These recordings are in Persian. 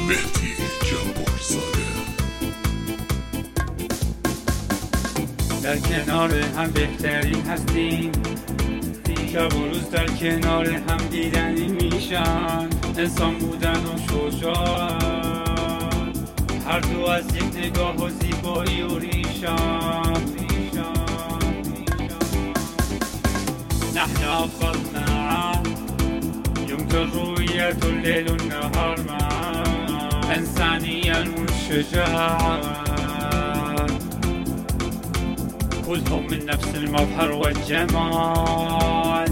مهدی جبارزاده. در کنار هم بهترین هستیم، شب و روز در کنار هم دیدنی میشن، انسان بودن و شجاعت، هر دو از یک نگاه و زیبایی و ریشان. نحن أفضل معا يمكن رؤية الليل والنهار معا، إنسانيا والشجاعة كلهم من نفس المظهر والجمال.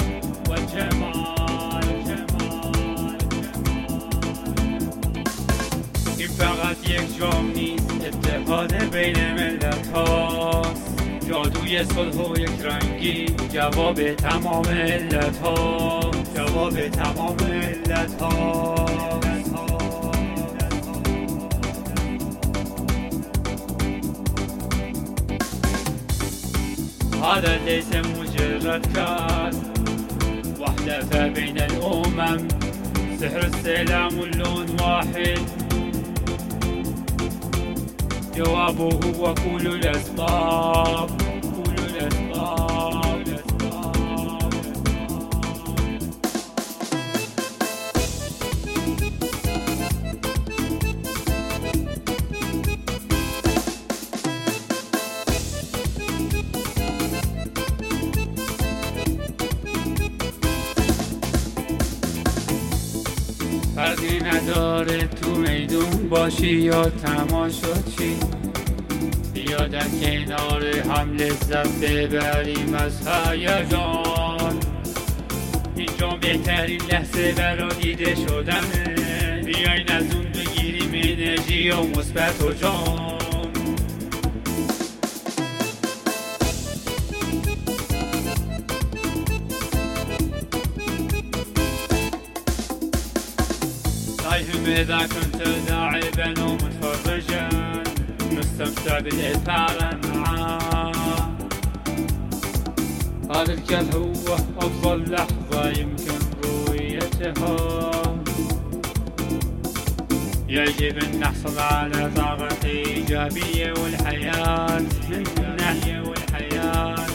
این فقط یک جام نیست، اتحاد بین ملت هاست، جادوی صلح و یک رنگی، جواب تمام علت ها، جواب تمام علت ها. هذا ليس مجرد كاس، وحدة بين الأمم، سحر السلام واللون واحد، جوابه هو كل الأسباب، كل الأسباب. فرقی نداره تو میدون باشی یا تماشاچی، بیا در کنار هم لذت ببریم از هیجان. اینجا بهترین لحظه برا دیده شدنه، بیاین از اون بگیریم انرژی و مثبت و جان. إذا كنت لاعبا ومتفرجا نستمتع بالإثارة معاه، هذا الكل هو أفضل لحظة يمكن رؤيتها. يجب أن نحصل على طاقة إيجابية والحياة منه والحياة